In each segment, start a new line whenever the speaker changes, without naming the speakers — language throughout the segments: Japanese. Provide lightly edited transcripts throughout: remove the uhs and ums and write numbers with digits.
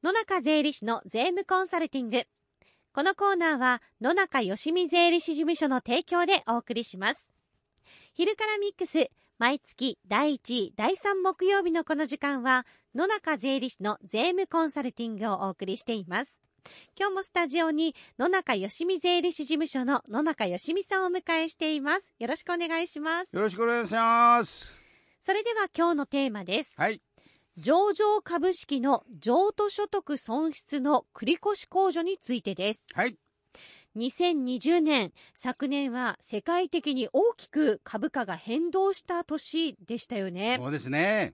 野中税理士の税務コンサルティング。このコーナーは野中よしみ税理士事務所の提供でお送りします。昼からミックス、毎月第1、第3木曜日のこの時間は野中税理士の税務コンサルティングをお送りしています。今日もスタジオに野中よしみ税理士事務所の野中よしみさんをお迎えしています。よろしくお願いします。
よろしくお願いします。
それでは今日のテーマです。
はい。
上場株式の譲渡所得損失の繰越控除についてです。
はい。
2020年、昨年は世界的に大きく株価が変動した年でしたよね。
そうですね。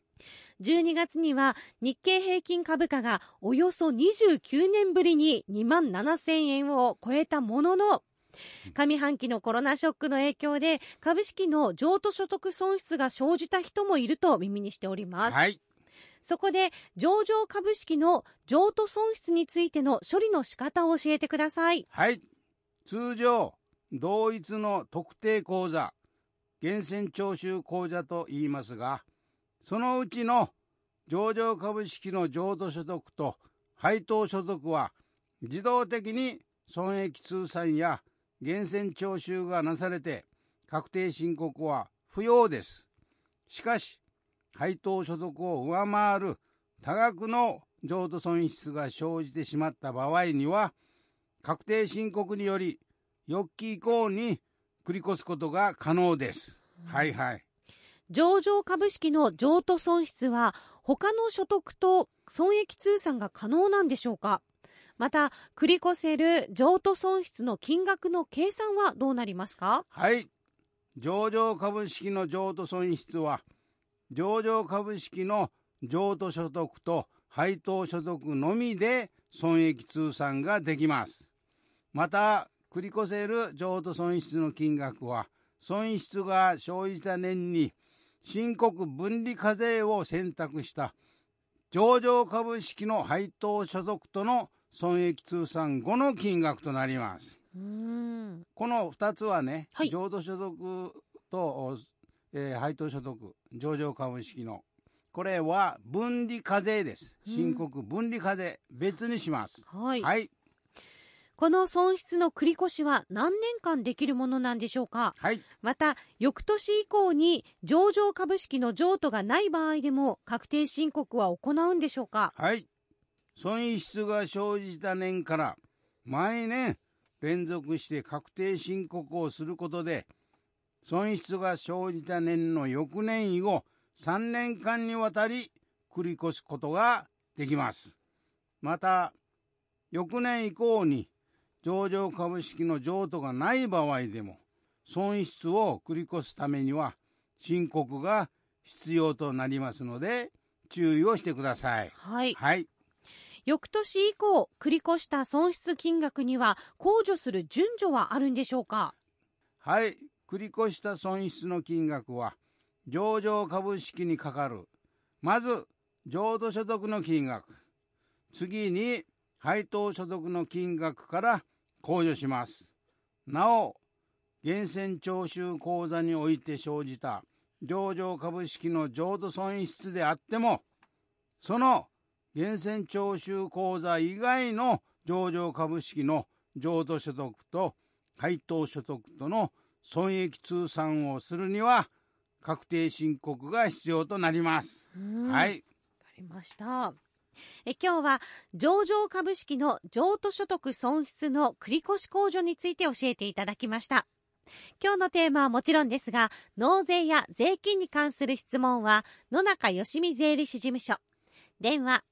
12月には日経平均株価がおよそ29年ぶりに27,000円を超えたものの、上半期のコロナショックの影響で株式の譲渡所得損失が生じた人もいると耳にしております。
はい。
そこで上場株式の譲渡損失についての処理の仕方を教えてください。
はい。通常、同一の特定口座、源泉徴収口座と言いますが、そのうちの上場株式の譲渡所得と配当所得は自動的に損益通算や源泉徴収がなされて確定申告は不要です。しかし、配当所得を上回る多額の譲渡損失が生じてしまった場合には、確定申告により翌期以降に繰り越すことが可能です。はいはい。
上場株式の譲渡損失は他の所得と損益通算が可能なんでしょうか。また、繰り越せる譲渡損失の金額の計算はどうなりますか。
はい。上場株式の譲渡損失は上場株式の譲渡所得と配当所得のみで損益通算ができます。また、繰り越せる譲渡損失の金額は、損失が生じた年に申告分離課税を選択した上場株式の配当所得との損益通算後の金額となります。この2つはね、
はい、
譲渡所得と配当所得、上場株式のこれは分離課税です。申告分離課税別にします。
はい、
はい。
この損失の繰り越しは何年間できるものなんでしょうか。
はい。
また、翌年以降に上場株式の譲渡がない場合でも確定申告は行うんでしょうか。
はい。損失が生じた年から毎年連続して確定申告をすることで、損失が生じた年の翌年以後3年間にわたり繰り越すことができます。また、翌年以降に上場株式の譲渡がない場合でも損失を繰り越すためには申告が必要となりますので注意をしてください。
はい。
はい。
翌年以降繰り越した損失金額には控除する順序はあるんでしょうか。
はい。繰り越した損失の金額は上場株式にかかるまず譲渡所得の金額、次に配当所得の金額から控除します。なお、源泉徴収口座において生じた上場株式の譲渡損失であっても、その源泉徴収口座以外の上場株式の譲渡所得と配当所得との損益通算をするには確定申告が必要となります。はい。わか
りました。今日は上場株式の譲渡所得損失の繰越控除について教えていただきました。今日のテーマはもちろんですが、納税や税金に関する質問は野中よしみ税理士事務所、電話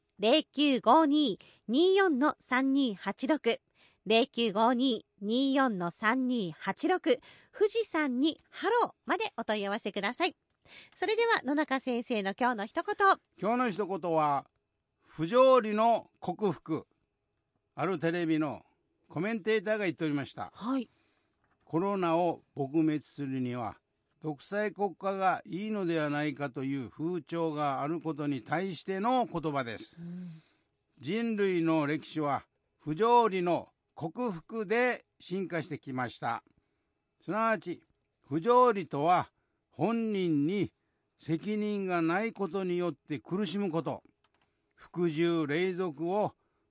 0952-24-3286 0952-24-3286 富士山にハローまでお問い合わせください。それでは野中先生の今日の一言。
今日の一言は不条理の克服。あるテレビのコメンテーターが言っておりました。
はい。
コロナを撲滅するには独裁国家がいいのではないかという風潮があることに対しての言葉です。人類の歴史は不条理の克服で進化してきました。すなわち不条理とは本人に責任がないことによって苦しむこと、服従隷属を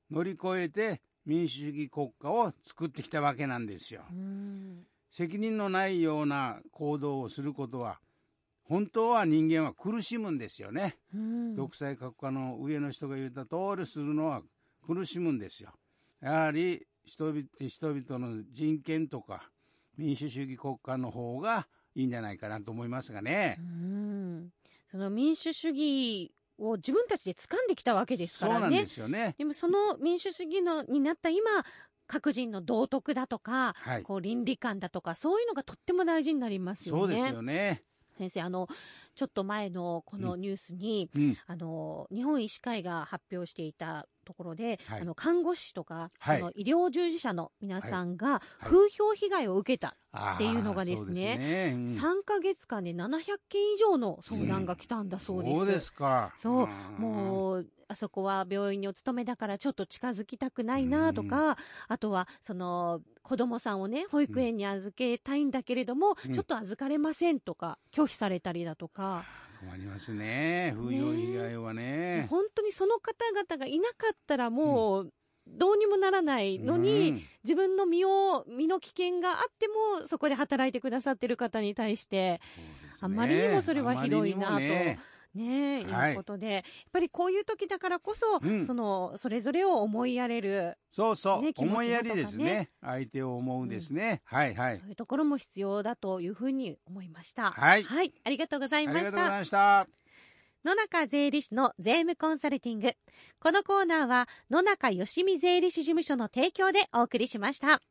乗り越えて民主主義国家を作ってきたわけなんですよ。責任のないような行動をすることは本当は人間は苦しむんですよね。独裁国家の上の人が言った通りするのは苦しむんですよ。やはり人々の人権とか民主主義国家の方がいいんじゃないかなと思いますがね。
その民主主義を自分たちで掴んできたわけですからね。
そうなんですよね。
でもその民主主義になった今、各人の道徳だとか、こう倫理観だとか、そういうのがとっても大事になりますよね。
そうですよね。
先生、ちょっと前のこのニュースに、日本医師会が発表していたところで、看護師とか、その医療従事者の皆さんが風評被害を受けたっていうのがですね、3ヶ月間で700件以上の相談が来たんだそうです。
そうですか。
そう、もうあそこは病院にお勤めだからちょっと近づきたくないなとか、あとはその子供さんをね保育園に預けたいんだけれども、ちょっと預かれませんとか拒否されたりだとか。
困りますね、風評被害はね。
本当にその方々がいなかったらもう、どうにもならないのに、自分の身の危険があってもそこで働いてくださっている方に対して、あまりにもそれはひどいなと。いうことで、やっぱりこういう時だからこそ、それぞれを思いやれる、
そう、思いやりですね。相手を思うんですね。そう
いうところも必要だというふうに思いました。ありがとうございました。
ありがとうございました。
野中税理士の税務コンサルティング。このコーナーは野中よしみ税理士事務所の提供でお送りしました。